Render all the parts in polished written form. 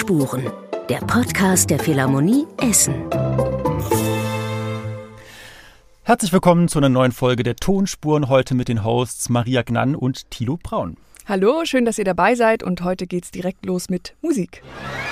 Tonspuren, der Podcast der Philharmonie Essen. Herzlich willkommen zu einer neuen Folge der Tonspuren, heute mit den Hosts Maria Gnann und Thilo Braun. Hallo, schön, dass ihr dabei seid und heute geht's direkt los mit Musik.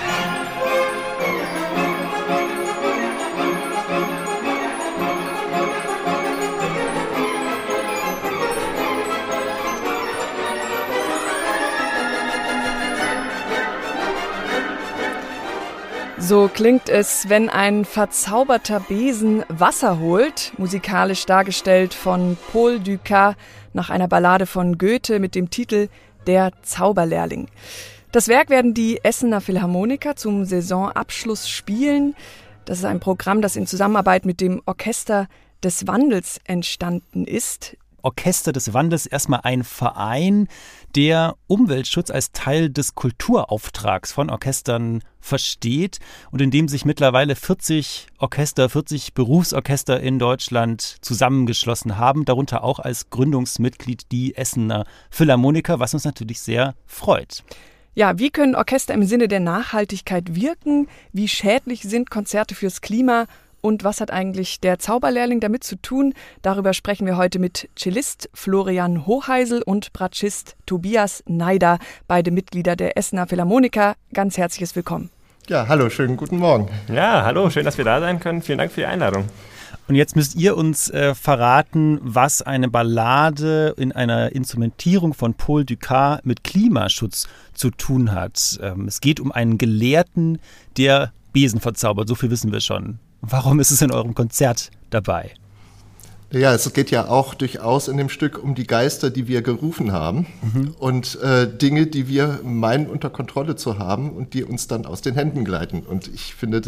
So klingt es, wenn ein verzauberter Besen Wasser holt, musikalisch dargestellt von Paul Dukas nach einer Ballade von Goethe mit dem Titel Der Zauberlehrling. Das Werk werden die Essener Philharmoniker zum Saisonabschluss spielen. Das ist ein Programm, das in Zusammenarbeit mit dem Orchester des Wandels entstanden ist. Orchester des Wandels, erstmal ein Verein, der Umweltschutz als Teil des Kulturauftrags von Orchestern versteht und in dem sich mittlerweile 40 Berufsorchester in Deutschland zusammengeschlossen haben, darunter auch als Gründungsmitglied die Essener Philharmoniker, was uns natürlich sehr freut. Ja, wie können Orchester im Sinne der Nachhaltigkeit wirken? Wie schädlich sind Konzerte fürs Klima? Und was hat eigentlich der Zauberlehrling damit zu tun? Darüber sprechen wir heute mit Cellist Florian Hoheisel und Bratschist Tobias Neider, beide Mitglieder der Essener Philharmoniker. Ganz herzliches Willkommen. Ja, hallo, schönen guten Morgen. Ja, hallo, schön, dass wir da sein können. Vielen Dank für die Einladung. Und jetzt müsst ihr uns verraten, was eine Ballade in einer Instrumentierung von Paul Dukas mit Klimaschutz zu tun hat. Es geht um einen Gelehrten, der Besen verzaubert, so viel wissen wir schon. Warum ist es in eurem Konzert dabei? Ja, es geht ja auch durchaus in dem Stück um die Geister, die wir gerufen haben und Dinge, die wir meinen unter Kontrolle zu haben und die uns dann aus den Händen gleiten. Und ich finde,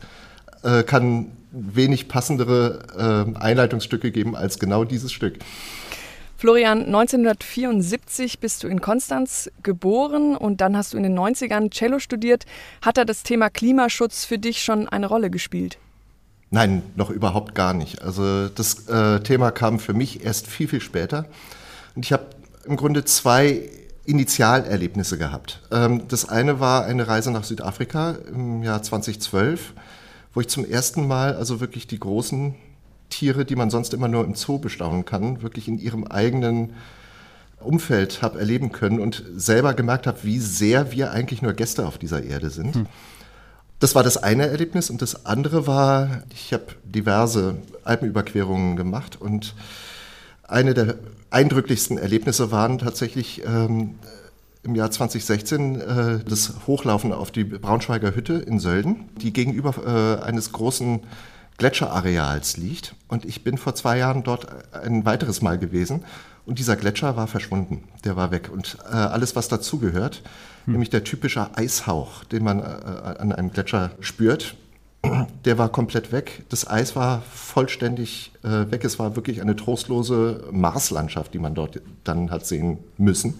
kann wenig passendere Einleitungsstücke geben als genau dieses Stück. Florian, 1974 bist du in Konstanz geboren und dann hast du in den 90ern Cello studiert. Hat da das Thema Klimaschutz für dich schon eine Rolle gespielt? Nein, noch überhaupt gar nicht. Also das Thema kam für mich erst viel, viel später. Und ich habe im Grunde zwei Initialerlebnisse gehabt. Das eine war eine Reise nach Südafrika im Jahr 2012, wo ich zum ersten Mal also wirklich die großen Tiere, die man sonst immer nur im Zoo bestaunen kann, wirklich in ihrem eigenen Umfeld habe erleben können und selber gemerkt habe, wie sehr wir eigentlich nur Gäste auf dieser Erde sind. Das war das eine Erlebnis und das andere war, ich habe diverse Alpenüberquerungen gemacht und eine der eindrücklichsten Erlebnisse waren tatsächlich im Jahr 2016 das Hochlaufen auf die Braunschweiger Hütte in Sölden, die gegenüber eines großen Gletscherareals liegt. Und ich bin vor 2 Jahren dort ein weiteres Mal gewesen und dieser Gletscher war verschwunden, der war weg. Und alles, was dazugehört, nämlich der typische Eishauch, den man an einem Gletscher spürt, der war komplett weg. Das Eis war vollständig weg. Es war wirklich eine trostlose Marslandschaft, die man dort dann hat sehen müssen.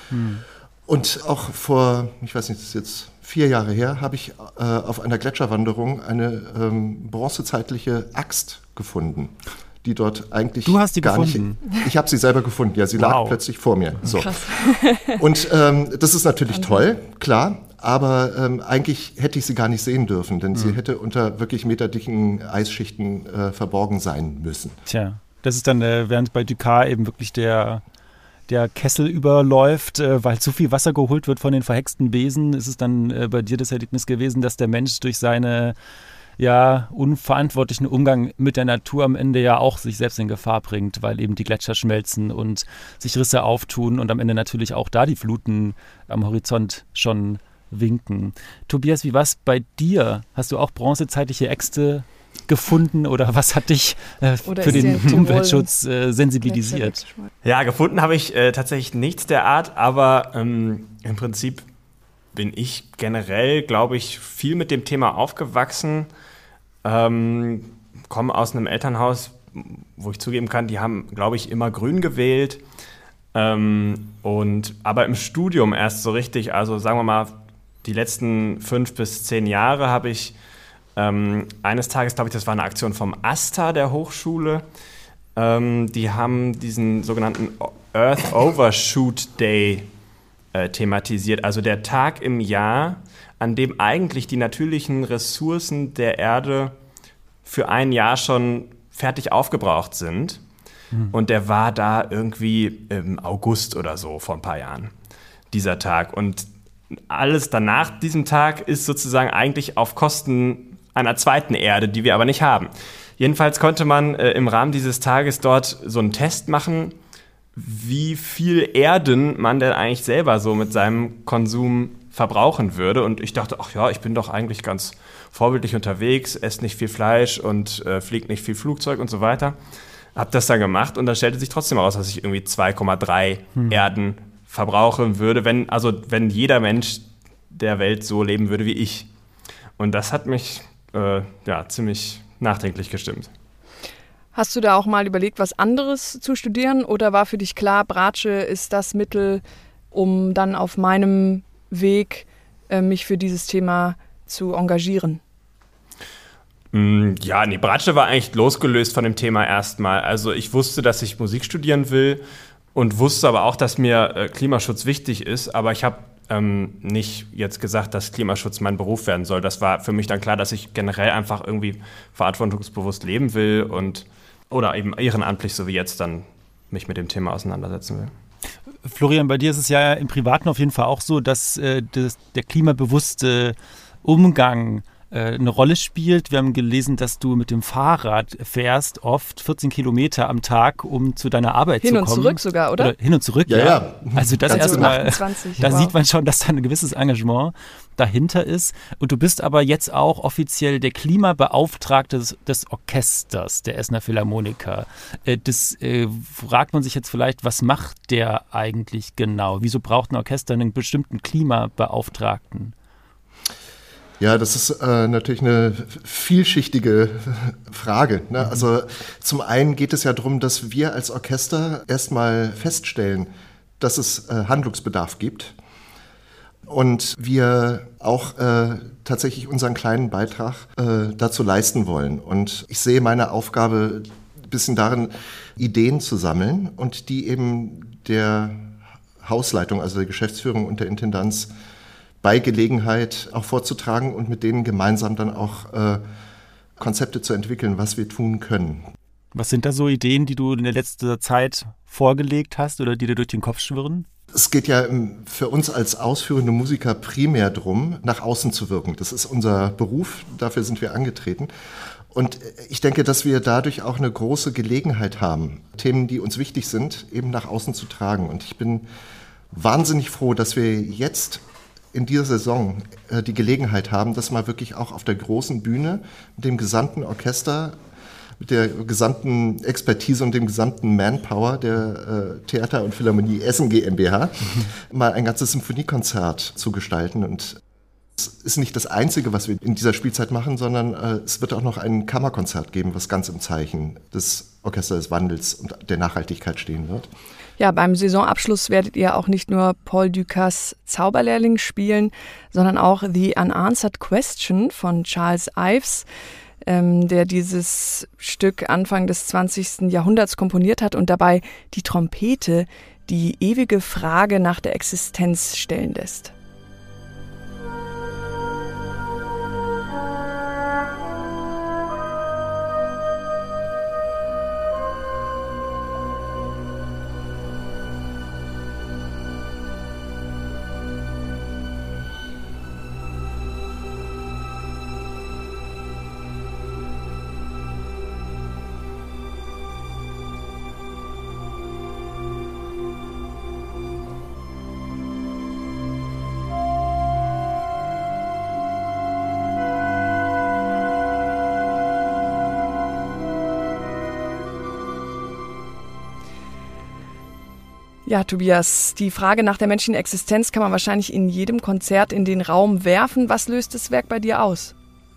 Und auch vor, ich weiß nicht, das ist jetzt 4 Jahre her, habe ich auf einer Gletscherwanderung eine bronzezeitliche Axt gefunden, die dort eigentlich Du hast die gar gefunden? nicht. Ich habe sie selber gefunden, ja, sie lag plötzlich vor mir. So. Krass. Und das ist natürlich toll, klar, aber eigentlich hätte ich sie gar nicht sehen dürfen, denn sie hätte unter wirklich meterdicken Eisschichten verborgen sein müssen. Tja, das ist dann, während bei Dukas eben wirklich der Kessel überläuft, weil zu viel Wasser geholt wird von den verhexten Besen, ist es dann bei dir das Erlebnis gewesen, dass der Mensch durch seinen unverantwortlichen Umgang mit der Natur am Ende ja auch sich selbst in Gefahr bringt, weil eben die Gletscher schmelzen und sich Risse auftun und am Ende natürlich auch da die Fluten am Horizont schon winken. Tobias, wie war es bei dir? Hast du auch bronzezeitliche Äxte gefunden oder was hat dich für den Umweltschutz sensibilisiert? Ja, gefunden habe ich tatsächlich nichts der Art, aber im Prinzip bin ich generell, glaube ich, viel mit dem Thema aufgewachsen. Komme aus einem Elternhaus, wo ich zugeben kann, die haben, glaube ich, immer grün gewählt. Aber im Studium erst so richtig, also sagen wir mal, die letzten 5 bis 10 Jahre habe ich eines Tages, glaube ich, das war eine Aktion vom AStA der Hochschule, die haben diesen sogenannten Earth Overshoot Day thematisiert. Also der Tag im Jahr, an dem eigentlich die natürlichen Ressourcen der Erde für ein Jahr schon fertig aufgebraucht sind. Und der war da irgendwie im August oder so, vor ein paar Jahren, dieser Tag. Und alles danach diesem Tag ist sozusagen eigentlich auf Kosten einer zweiten Erde, die wir aber nicht haben. Jedenfalls konnte man im Rahmen dieses Tages dort so einen Test machen, wie viel Erden man denn eigentlich selber so mit seinem Konsum verbrauchen würde. Und ich dachte, ach ja, ich bin doch eigentlich ganz vorbildlich unterwegs, esse nicht viel Fleisch und fliege nicht viel Flugzeug und so weiter. Hab das dann gemacht und dann stellte sich trotzdem heraus, dass ich irgendwie 2,3 Erden verbrauchen würde, wenn jeder Mensch der Welt so leben würde wie ich. Und das hat mich ziemlich nachdenklich gestimmt. Hast du da auch mal überlegt, was anderes zu studieren oder war für dich klar, Bratsche ist das Mittel, um dann auf meinem Weg mich für dieses Thema zu engagieren? Ja, Bratsche war eigentlich losgelöst von dem Thema erstmal. Also ich wusste, dass ich Musik studieren will und wusste aber auch, dass mir Klimaschutz wichtig ist. Aber ich habe nicht jetzt gesagt, dass Klimaschutz mein Beruf werden soll. Das war für mich dann klar, dass ich generell einfach irgendwie verantwortungsbewusst leben will oder eben ehrenamtlich, so wie jetzt, dann mich mit dem Thema auseinandersetzen will. Florian, bei dir ist es ja im Privaten auf jeden Fall auch so, dass der klimabewusste Umgang eine Rolle spielt. Wir haben gelesen, dass du mit dem Fahrrad fährst, oft 14 Kilometer am Tag, um zu deiner Arbeit zu kommen. Hin und zurück sogar, oder? Hin und zurück, ja. Also das erstmal, da wow. sieht man schon, dass da ein gewisses Engagement dahinter ist. Und du bist aber jetzt auch offiziell der Klimabeauftragte des Orchesters der Essener Philharmoniker. Das fragt man sich jetzt vielleicht, was macht der eigentlich genau? Wieso braucht ein Orchester einen bestimmten Klimabeauftragten? Ja, das ist natürlich eine vielschichtige Frage. Ne? Also zum einen geht es ja darum, dass wir als Orchester erstmal feststellen, dass es Handlungsbedarf gibt und wir auch tatsächlich unseren kleinen Beitrag dazu leisten wollen. Und ich sehe meine Aufgabe ein bisschen darin, Ideen zu sammeln und die eben der Hausleitung, also der Geschäftsführung und der Intendanz bei Gelegenheit auch vorzutragen und mit denen gemeinsam dann auch Konzepte zu entwickeln, was wir tun können. Was sind da so Ideen, die du in der letzten Zeit vorgelegt hast oder die dir durch den Kopf schwirren? Es geht ja für uns als ausführende Musiker primär darum, nach außen zu wirken. Das ist unser Beruf, dafür sind wir angetreten. Und ich denke, dass wir dadurch auch eine große Gelegenheit haben, Themen, die uns wichtig sind, eben nach außen zu tragen. Und ich bin wahnsinnig froh, dass wir jetzt in dieser Saison die Gelegenheit haben, das mal wirklich auch auf der großen Bühne mit dem gesamten Orchester, mit der gesamten Expertise und dem gesamten Manpower der Theater- und Philharmonie Essen GmbH mal ein ganzes Symphoniekonzert zu gestalten. Und es ist nicht das Einzige, was wir in dieser Spielzeit machen, sondern es wird auch noch ein Kammerkonzert geben, was ganz im Zeichen des Orchesters des Wandels und der Nachhaltigkeit stehen wird. Ja, beim Saisonabschluss werdet ihr auch nicht nur Paul Dukas Zauberlehrling spielen, sondern auch The Unanswered Question von Charles Ives, der dieses Stück Anfang des 20. Jahrhunderts komponiert hat und dabei die Trompete die ewige Frage nach der Existenz stellen lässt. Ja, Tobias, die Frage nach der menschlichen Existenz kann man wahrscheinlich in jedem Konzert in den Raum werfen. Was löst das Werk bei dir aus?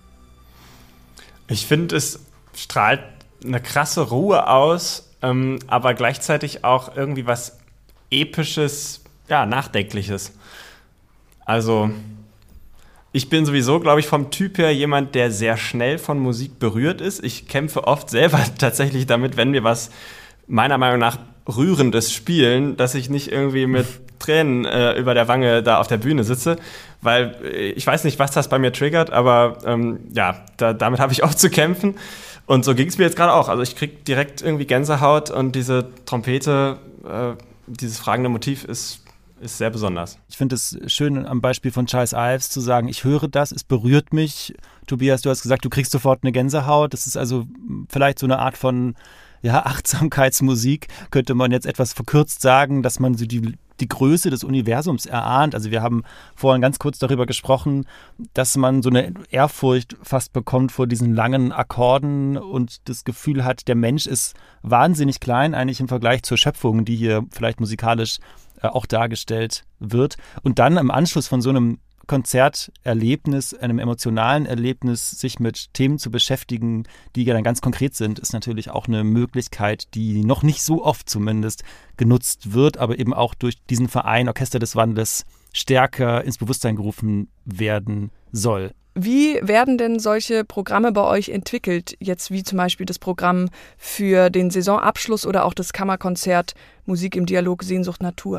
Ich finde, es strahlt eine krasse Ruhe aus, aber gleichzeitig auch irgendwie was Episches, ja, Nachdenkliches. Also ich bin sowieso, glaube ich, vom Typ her jemand, der sehr schnell von Musik berührt ist. Ich kämpfe oft selber tatsächlich damit, wenn wir was meiner Meinung nach Rührendes spielen, dass ich nicht irgendwie mit Tränen über der Wange da auf der Bühne sitze, weil ich weiß nicht, was das bei mir triggert, aber damit habe ich auch zu kämpfen. Und so ging es mir jetzt gerade auch. Also ich kriege direkt irgendwie Gänsehaut und diese Trompete, dieses fragende Motiv ist sehr besonders. Ich finde es schön, am Beispiel von Charles Ives zu sagen, ich höre das, es berührt mich. Tobias, du hast gesagt, du kriegst sofort eine Gänsehaut. Das ist also vielleicht so eine Art von Achtsamkeitsmusik, könnte man jetzt etwas verkürzt sagen, dass man so die Größe des Universums erahnt. Also wir haben vorhin ganz kurz darüber gesprochen, dass man so eine Ehrfurcht fast bekommt vor diesen langen Akkorden und das Gefühl hat, der Mensch ist wahnsinnig klein, eigentlich im Vergleich zur Schöpfung, die hier vielleicht musikalisch auch dargestellt wird. Und dann im Anschluss von so einem Konzerterlebnis, einem emotionalen Erlebnis, sich mit Themen zu beschäftigen, die ja dann ganz konkret sind, ist natürlich auch eine Möglichkeit, die noch nicht so oft zumindest genutzt wird, aber eben auch durch diesen Verein Orchester des Wandels stärker ins Bewusstsein gerufen werden soll. Wie werden denn solche Programme bei euch entwickelt, jetzt wie zum Beispiel das Programm für den Saisonabschluss oder auch das Kammerkonzert Musik im Dialog Sehnsucht Natur?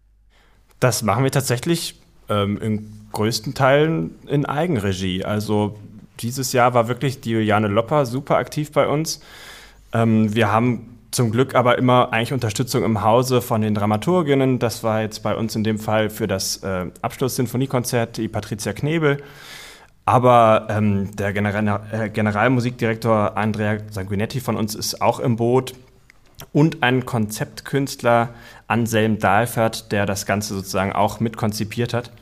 Das machen wir tatsächlich in größten Teilen in Eigenregie. Also dieses Jahr war wirklich die Juliane Lopper super aktiv bei uns. Wir haben zum Glück aber immer eigentlich Unterstützung im Hause von den Dramaturginnen. Das war jetzt bei uns in dem Fall für das Abschluss-Sinfoniekonzert die Patricia Knebel. Aber der Generalmusikdirektor Andrea Sanguinetti von uns ist auch im Boot. Und ein Konzeptkünstler, Anselm Dahlfert, der das Ganze sozusagen auch mitkonzipiert hat.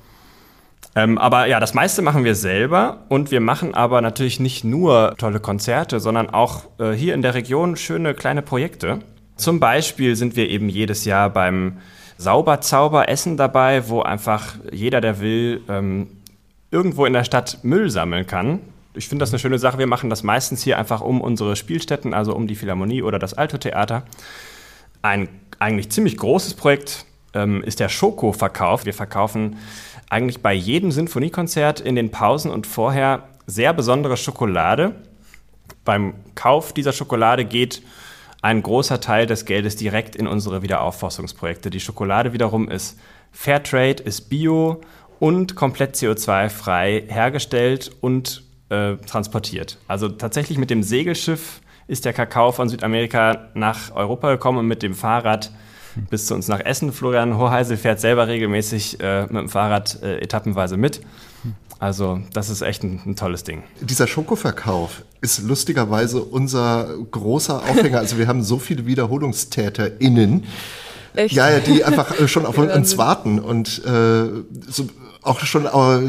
Aber ja, das meiste machen wir selber und wir machen aber natürlich nicht nur tolle Konzerte, sondern auch hier in der Region schöne kleine Projekte. Zum Beispiel sind wir eben jedes Jahr beim Sauberzauber Essen dabei, wo einfach jeder, der will, irgendwo in der Stadt Müll sammeln kann. Ich finde das eine schöne Sache. Wir machen das meistens hier einfach um unsere Spielstätten, also um die Philharmonie oder das Alto-Theater. Ein eigentlich ziemlich großes Projekt ist der Schokoverkauf. Wir verkaufen eigentlich bei jedem Sinfoniekonzert in den Pausen und vorher sehr besondere Schokolade. Beim Kauf dieser Schokolade geht ein großer Teil des Geldes direkt in unsere Wiederaufforstungsprojekte. Die Schokolade wiederum ist Fairtrade, ist Bio und komplett CO2-frei hergestellt und transportiert. Also tatsächlich mit dem Segelschiff ist der Kakao von Südamerika nach Europa gekommen und mit dem Fahrrad bis zu uns nach Essen. Florian Hoheisel fährt selber regelmäßig mit dem Fahrrad etappenweise mit. Also das ist echt ein tolles Ding. Dieser Schokoverkauf ist lustigerweise unser großer Aufhänger. Also wir haben so viele WiederholungstäterInnen, Echt? Ja, die einfach schon auf uns warten und so auch schon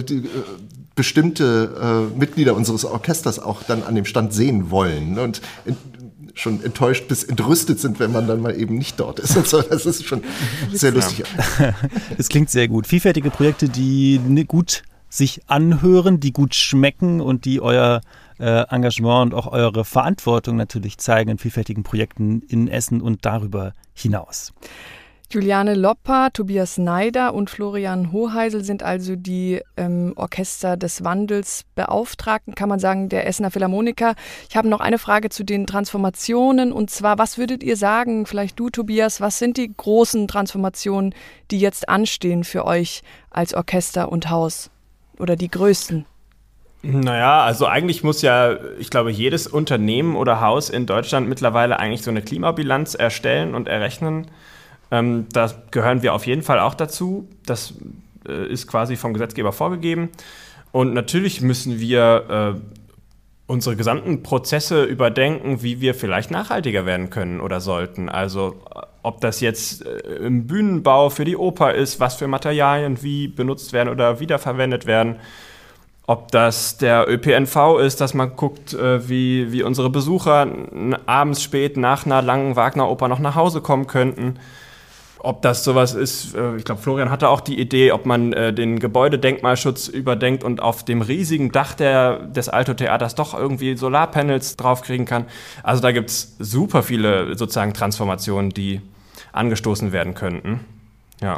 bestimmte Mitglieder unseres Orchesters auch dann an dem Stand sehen wollen und schon enttäuscht bis entrüstet sind, wenn man dann mal eben nicht dort ist. Und so. Das ist schon sehr lustig. Das klingt sehr gut. Vielfältige Projekte, die gut sich anhören, die gut schmecken und die euer Engagement und auch eure Verantwortung natürlich zeigen in vielfältigen Projekten in Essen und darüber hinaus. Juliane Lopper, Tobias Neider und Florian Hoheisel sind also die Orchester des Wandels Beauftragten, kann man sagen, der Essener Philharmoniker. Ich habe noch eine Frage zu den Transformationen und zwar, was würdet ihr sagen, vielleicht du Tobias, was sind die großen Transformationen, die jetzt anstehen für euch als Orchester und Haus oder die größten? Naja, also eigentlich muss ja, ich glaube, jedes Unternehmen oder Haus in Deutschland mittlerweile eigentlich so eine Klimabilanz erstellen und errechnen. Da gehören wir auf jeden Fall auch dazu. Das ist quasi vom Gesetzgeber vorgegeben. Und natürlich müssen wir unsere gesamten Prozesse überdenken, wie wir vielleicht nachhaltiger werden können oder sollten. Also ob das jetzt im Bühnenbau für die Oper ist, was für Materialien wie benutzt werden oder wiederverwendet werden. Ob das der ÖPNV ist, dass man guckt, wie unsere Besucher abends spät nach einer langen Wagner-Oper noch nach Hause kommen könnten. Ob das sowas ist, ich glaube, Florian hatte auch die Idee, ob man den Gebäudedenkmalschutz überdenkt und auf dem riesigen Dach des Alto-Theaters doch irgendwie Solarpanels draufkriegen kann. Also da gibt es super viele sozusagen Transformationen, die angestoßen werden könnten. Ja.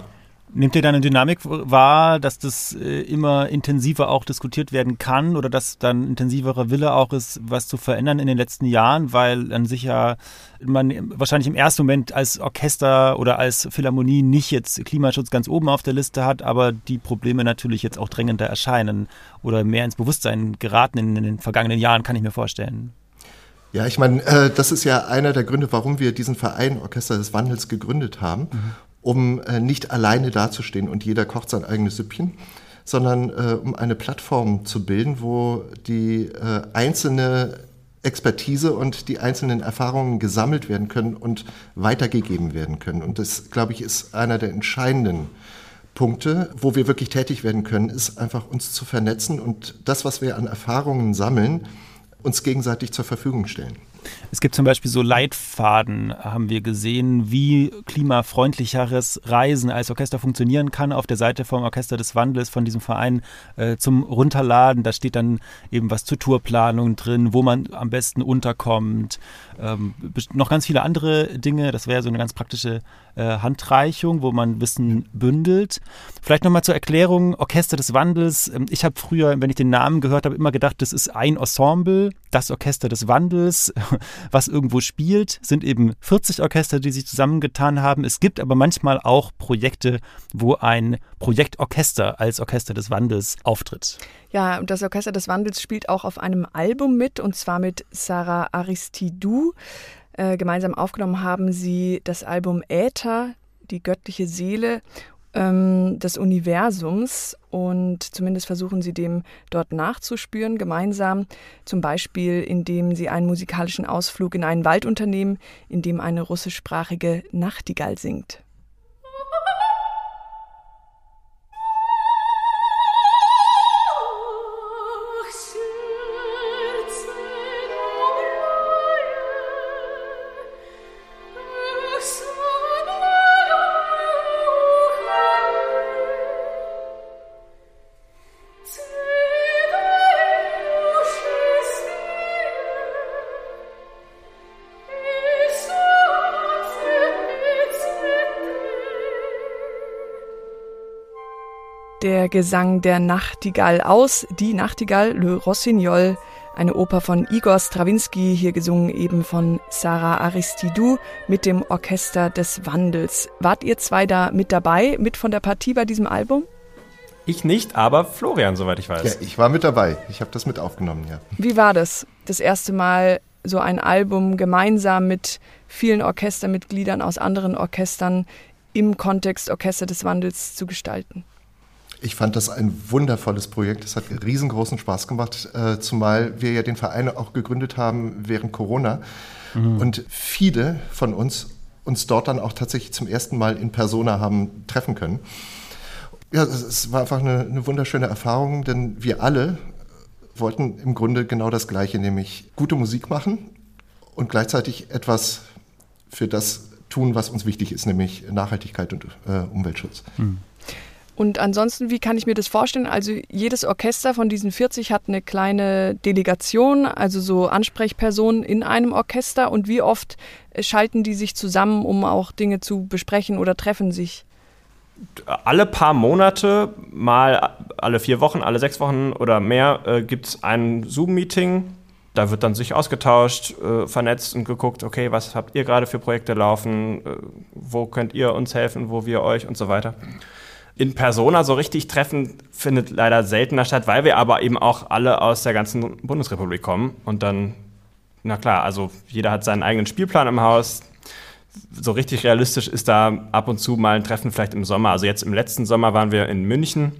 Nehmt ihr da eine Dynamik wahr, dass das immer intensiver auch diskutiert werden kann oder dass dann intensiverer Wille auch ist, was zu verändern in den letzten Jahren, weil dann sicher man wahrscheinlich im ersten Moment als Orchester oder als Philharmonie nicht jetzt Klimaschutz ganz oben auf der Liste hat, aber die Probleme natürlich jetzt auch drängender erscheinen oder mehr ins Bewusstsein geraten in den vergangenen Jahren, kann ich mir vorstellen. Ja, ich meine, das ist ja einer der Gründe, warum wir diesen Verein Orchester des Wandels gegründet haben. Um nicht alleine dazustehen und jeder kocht sein eigenes Süppchen, sondern um eine Plattform zu bilden, wo die einzelne Expertise und die einzelnen Erfahrungen gesammelt werden können und weitergegeben werden können. Und das, glaube ich, ist einer der entscheidenden Punkte, wo wir wirklich tätig werden können, ist einfach uns zu vernetzen und das, was wir an Erfahrungen sammeln, uns gegenseitig zur Verfügung stellen. Es gibt zum Beispiel so Leitfaden, haben wir gesehen, wie klimafreundlicheres Reisen als Orchester funktionieren kann. Auf der Seite vom Orchester des Wandels, von diesem Verein zum Runterladen. Da steht dann eben was zur Tourplanung drin, wo man am besten unterkommt. Noch ganz viele andere Dinge. Das wäre so eine ganz praktische Handreichung, wo man Wissen bündelt. Vielleicht nochmal zur Erklärung, Orchester des Wandels. Ich habe früher, wenn ich den Namen gehört habe, immer gedacht, das ist ein Ensemble, das Orchester des Wandels, was irgendwo spielt, sind eben 40 Orchester, die sich zusammengetan haben. Es gibt aber manchmal auch Projekte, wo ein Projektorchester als Orchester des Wandels auftritt. Ja, und das Orchester des Wandels spielt auch auf einem Album mit, und zwar mit Sarah Aristidou. Gemeinsam aufgenommen haben sie das Album Äther, die göttliche Seele des Universums, und zumindest versuchen sie dem dort nachzuspüren, gemeinsam, zum Beispiel indem sie einen musikalischen Ausflug in einen Wald unternehmen, in dem eine russischsprachige Nachtigall singt. Der Gesang der Nachtigall aus Die Nachtigall, Le Rossignol, eine Oper von Igor Strawinski, hier gesungen eben von Sarah Aristidou mit dem Orchester des Wandels. Wart ihr zwei da mit dabei, mit von der Partie bei diesem Album? Ich nicht, aber Florian, soweit ich weiß. Ja, ich war mit dabei. Ich habe das mit aufgenommen, ja. Wie war das erste Mal so ein Album gemeinsam mit vielen Orchestermitgliedern aus anderen Orchestern im Kontext Orchester des Wandels zu gestalten? Ich fand das ein wundervolles Projekt. Es hat riesengroßen Spaß gemacht, zumal wir ja den Verein auch gegründet haben während Corona. Und viele von uns dort dann auch tatsächlich zum ersten Mal in Persona haben treffen können. Ja, es war einfach eine wunderschöne Erfahrung, denn wir alle wollten im Grunde genau das Gleiche, nämlich gute Musik machen und gleichzeitig etwas für das tun, was uns wichtig ist, nämlich Nachhaltigkeit und Umweltschutz. Und ansonsten, wie kann ich mir das vorstellen? Also jedes Orchester von diesen 40 hat eine kleine Delegation, also so Ansprechpersonen in einem Orchester. Und wie oft schalten die sich zusammen, um auch Dinge zu besprechen oder treffen sich? Alle paar Monate, mal alle 4 Wochen, alle 6 Wochen oder mehr, gibt es ein Zoom-Meeting. Da wird dann sich ausgetauscht, vernetzt und geguckt, okay, was habt ihr gerade für Projekte laufen, wo könnt ihr uns helfen, wo wir euch und so weiter. In Persona so richtig treffen findet leider seltener statt, weil wir aber eben auch alle aus der ganzen Bundesrepublik kommen. Und dann, na klar, also jeder hat seinen eigenen Spielplan im Haus. So richtig realistisch ist da ab und zu mal ein Treffen vielleicht im Sommer. Also jetzt im letzten Sommer waren wir in München.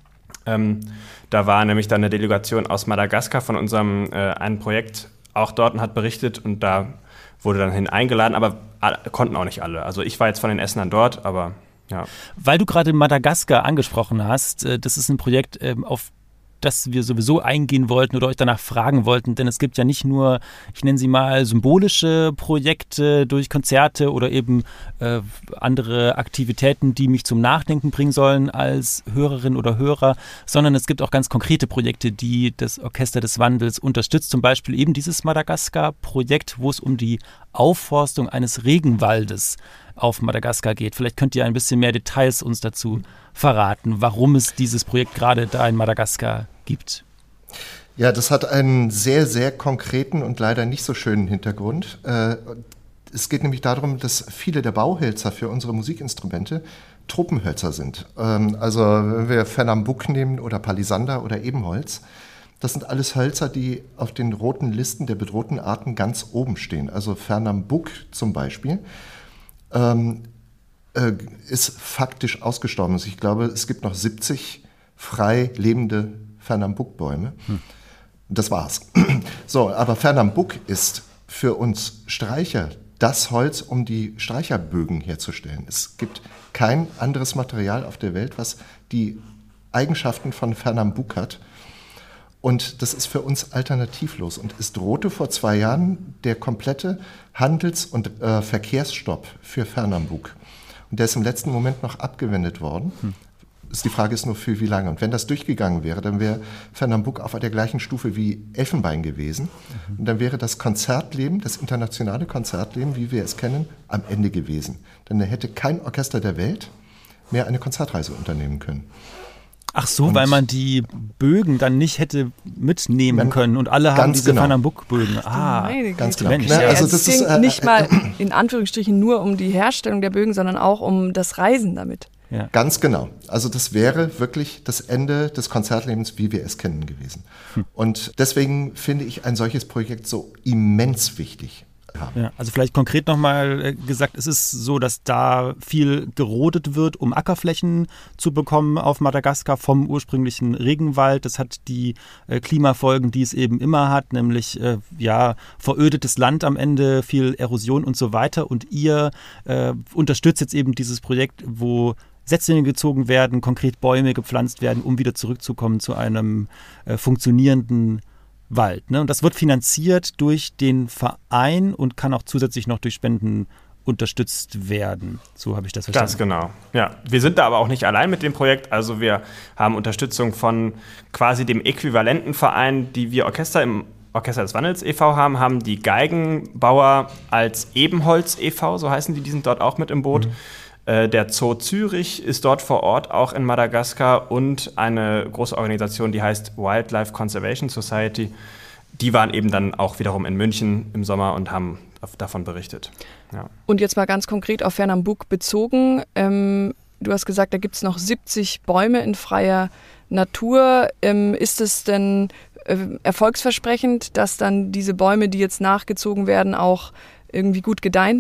Da war nämlich dann eine Delegation aus Madagaskar von unserem einem Projekt auch dort und hat berichtet. Und da wurde dann hin eingeladen, aber konnten auch nicht alle. Also ich war jetzt von den Essenern dort, aber ja. Weil du gerade Madagaskar angesprochen hast, das ist ein Projekt, auf das wir sowieso eingehen wollten oder euch danach fragen wollten, denn es gibt ja nicht nur, ich nenne sie mal, symbolische Projekte durch Konzerte oder eben andere Aktivitäten, die mich zum Nachdenken bringen sollen als Hörerin oder Hörer, sondern es gibt auch ganz konkrete Projekte, die das Orchester des Wandels unterstützt, zum Beispiel eben dieses Madagaskar-Projekt, wo es um die Aufforstung eines Regenwaldes auf Madagaskar geht. Vielleicht könnt ihr ein bisschen mehr Details uns dazu verraten, warum es dieses Projekt gerade da in Madagaskar gibt. Ja, das hat einen sehr, sehr konkreten und leider nicht so schönen Hintergrund. Es geht nämlich darum, dass viele der Bauhölzer für unsere Musikinstrumente Tropenhölzer sind. Also wenn wir Fernambuk nehmen oder Palisander oder Ebenholz, das sind alles Hölzer, die auf den roten Listen der bedrohten Arten ganz oben stehen. Also Fernambuk zum Beispiel ist faktisch ausgestorben. Also ich glaube, es gibt noch 70 frei lebende Fernambuk-Bäume. Das war's. So, aber Fernambuk ist für uns Streicher das Holz, um die Streicherbögen herzustellen. Es gibt kein anderes Material auf der Welt, was die Eigenschaften von Fernambuk hat. Und das ist für uns alternativlos. Und es drohte vor 2 Jahren der komplette Handels- und Verkehrsstopp für Fernambuk. Und der ist im letzten Moment noch abgewendet worden. Die Frage ist nur, für wie lange. Und wenn das durchgegangen wäre, dann wäre Fernambuk auf der gleichen Stufe wie Elfenbein gewesen. Und dann wäre das Konzertleben, das internationale Konzertleben, wie wir es kennen, am Ende gewesen. Dann hätte kein Orchester der Welt mehr eine Konzertreise unternehmen können. Ach so, weil man die Bögen dann nicht hätte mitnehmen können und alle haben diese Fernambuk-Bögen. Ganz genau. Mensch, also das ging nicht mal in Anführungsstrichen nur um die Herstellung der Bögen, sondern auch um das Reisen damit. Ja. Ganz genau. Also das wäre wirklich das Ende des Konzertlebens, wie wir es kennen, gewesen. Und deswegen finde ich ein solches Projekt so immens wichtig. Ja, also vielleicht konkret nochmal gesagt, es ist so, dass da viel gerodet wird, um Ackerflächen zu bekommen auf Madagaskar vom ursprünglichen Regenwald. Das hat die Klimafolgen, die es eben immer hat, nämlich verödetes Land am Ende, viel Erosion und so weiter. Und ihr unterstützt jetzt eben dieses Projekt, wo Setzlinge gezogen werden, konkret Bäume gepflanzt werden, um wieder zurückzukommen zu einem funktionierenden Wald. Ne? Und das wird finanziert durch den Verein und kann auch zusätzlich noch durch Spenden unterstützt werden. So habe ich das verstanden. Ganz genau. Ja, wir sind da aber auch nicht allein mit dem Projekt. Also wir haben Unterstützung von quasi dem äquivalenten Verein, die wir Orchester im Orchester des Wandels e.V. haben die Geigenbauer als Ebenholz e.V., so heißen die sind dort auch mit im Boot. Der Zoo Zürich ist dort vor Ort, auch in Madagaskar, und eine große Organisation, die heißt Wildlife Conservation Society. Die waren eben dann auch wiederum in München im Sommer und haben davon berichtet. Ja. Und jetzt mal ganz konkret auf Fernambuk bezogen. Du hast gesagt, da gibt es noch 70 Bäume in freier Natur. Ist es denn erfolgsversprechend, dass dann diese Bäume, die jetzt nachgezogen werden, auch irgendwie gut gedeihen?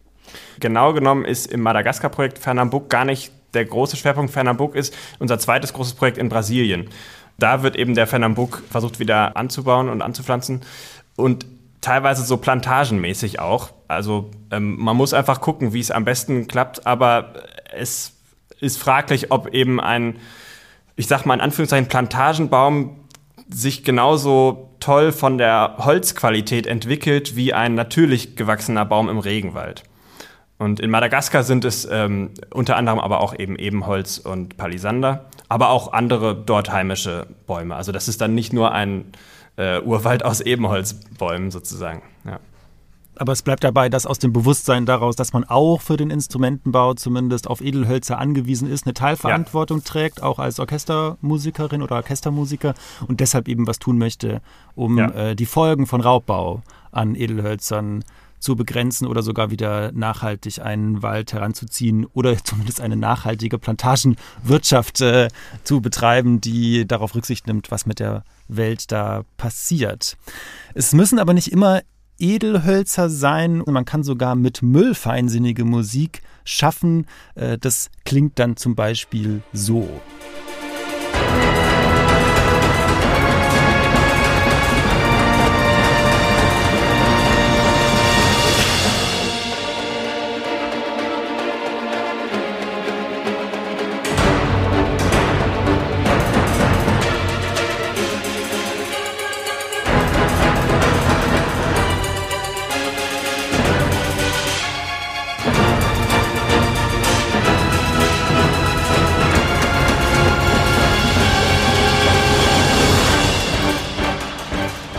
Genau genommen ist im Madagaskar-Projekt Fernambuk gar nicht der große Schwerpunkt. Fernambuk ist unser zweites großes Projekt in Brasilien. Da wird eben der Fernambuk versucht wieder anzubauen und anzupflanzen und teilweise so plantagenmäßig auch. Also man muss einfach gucken, wie es am besten klappt, aber es ist fraglich, ob eben ein, ich sag mal in Anführungszeichen, Plantagenbaum sich genauso toll von der Holzqualität entwickelt wie ein natürlich gewachsener Baum im Regenwald. Und in Madagaskar sind es unter anderem aber auch eben Ebenholz und Palisander, aber auch andere dort heimische Bäume. Also das ist dann nicht nur ein Urwald aus Ebenholzbäumen sozusagen. Ja. Aber es bleibt dabei, dass aus dem Bewusstsein daraus, dass man auch für den Instrumentenbau zumindest auf Edelhölzer angewiesen ist, eine Teilverantwortung trägt, auch als Orchestermusikerin oder Orchestermusiker und deshalb eben was tun möchte, um die Folgen von Raubbau an Edelhölzern zu begrenzen oder sogar wieder nachhaltig einen Wald heranzuziehen oder zumindest eine nachhaltige Plantagenwirtschaft zu betreiben, die darauf Rücksicht nimmt, was mit der Welt da passiert. Es müssen aber nicht immer Edelhölzer sein. Man kann sogar mit Müll feinsinnige Musik schaffen. Das klingt dann zum Beispiel so.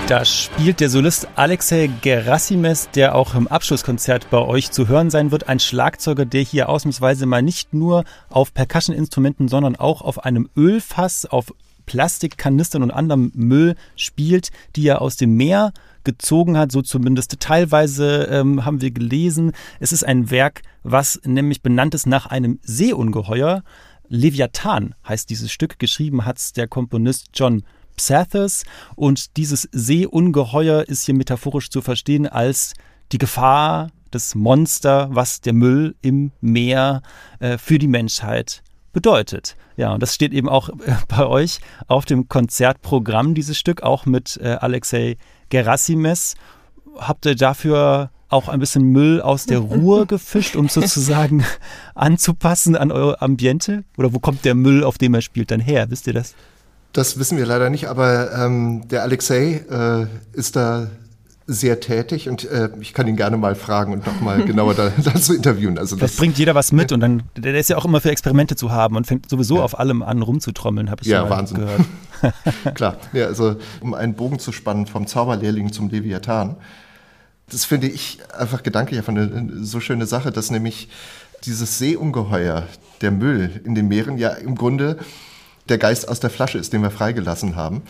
Da spielt der Solist Alexei Gerasimov, der auch im Abschlusskonzert bei euch zu hören sein wird. Ein Schlagzeuger, der hier ausnahmsweise mal nicht nur auf Percussion-Instrumenten, sondern auch auf einem Ölfass, auf Plastikkanistern und anderem Müll spielt, die er aus dem Meer gezogen hat, so zumindest teilweise haben wir gelesen. Es ist ein Werk, was nämlich benannt ist nach einem Seeungeheuer. Leviathan heißt dieses Stück, geschrieben hat es der Komponist John Psathis, und dieses Seeungeheuer ist hier metaphorisch zu verstehen als die Gefahr, das Monster, was der Müll im Meer für die Menschheit bedeutet. Ja, und das steht eben auch bei euch auf dem Konzertprogramm, dieses Stück, auch mit Alexei Gerasimov. Habt ihr dafür auch ein bisschen Müll aus der Ruhr gefischt, um sozusagen anzupassen an eure Ambiente? Oder wo kommt der Müll, auf dem er spielt, dann her? Wisst ihr das? Das wissen wir leider nicht, aber der Alexei ist da sehr tätig und ich kann ihn gerne mal fragen und nochmal genauer dazu intervieuen. Also das bringt jeder was mit und dann, der ist ja auch immer für Experimente zu haben und fängt sowieso auf allem an rumzutrommeln, habe ich ja mal Wahnsinn. Gehört. Klar, ja, also um einen Bogen zu spannen vom Zauberlehrling zum Leviathan, das finde ich einfach gedanklich einfach eine so schöne Sache, dass nämlich dieses Seeungeheuer, der Müll in den Meeren, ja im Grunde der Geist aus der Flasche ist, den wir freigelassen haben.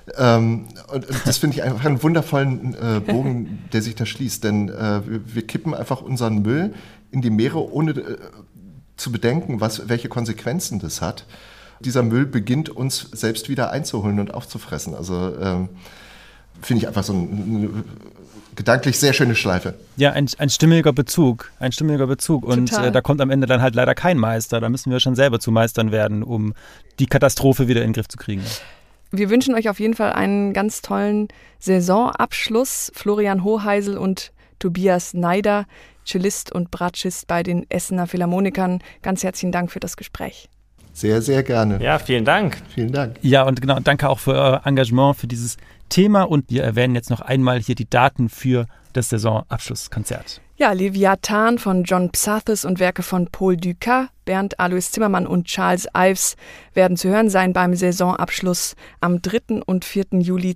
Und das finde ich einfach einen wundervollen Bogen, der sich da schließt. Denn wir kippen einfach unseren Müll in die Meere, ohne zu bedenken, welche Konsequenzen das hat. Dieser Müll beginnt uns selbst wieder einzuholen und aufzufressen. Also finde ich einfach so eine gedanklich sehr schöne Schleife. Ja, ein stimmiger Bezug. Und da kommt am Ende dann halt leider kein Meister. Da müssen wir schon selber zu Meistern werden, um die Katastrophe wieder in den Griff zu kriegen. Wir wünschen euch auf jeden Fall einen ganz tollen Saisonabschluss. Florian Hoheisel und Tobias Neider, Cellist und Bratschist bei den Essener Philharmonikern. Ganz herzlichen Dank für das Gespräch. Sehr, sehr gerne. Ja, vielen Dank. Vielen Dank. Ja, und genau, danke auch für euer Engagement für dieses Thema. Und wir erwähnen jetzt noch einmal hier die Daten für das Saisonabschlusskonzert. Ja, Leviathan von John Psathis und Werke von Paul Dukas, Bernd Alois Zimmermann und Charles Ives werden zu hören sein beim Saisonabschluss am 3. und 4. Juli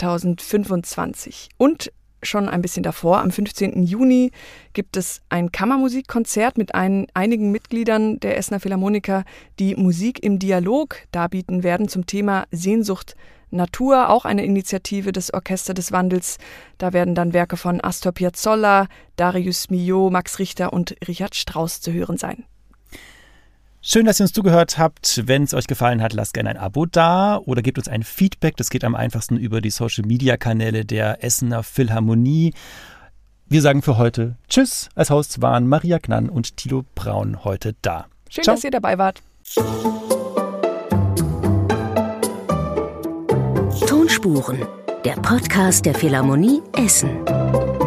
2025. Und schon ein bisschen davor, am 15. Juni, gibt es ein Kammermusikkonzert mit einigen Mitgliedern der Essener Philharmoniker, die Musik im Dialog darbieten werden zum Thema Sehnsucht Natur, auch eine Initiative des Orchester des Wandels. Da werden dann Werke von Astor Piazzolla, Darius Milhaud, Max Richter und Richard Strauss zu hören sein. Schön, dass ihr uns zugehört habt. Wenn es euch gefallen hat, lasst gerne ein Abo da oder gebt uns ein Feedback. Das geht am einfachsten über die Social-Media-Kanäle der Essener Philharmonie. Wir sagen für heute Tschüss. Als Hosts waren Maria Gnann und Thilo Braun heute da. Schön, Ciao. dass ihr dabei wart. Tonspuren, der Podcast der Philharmonie Essen.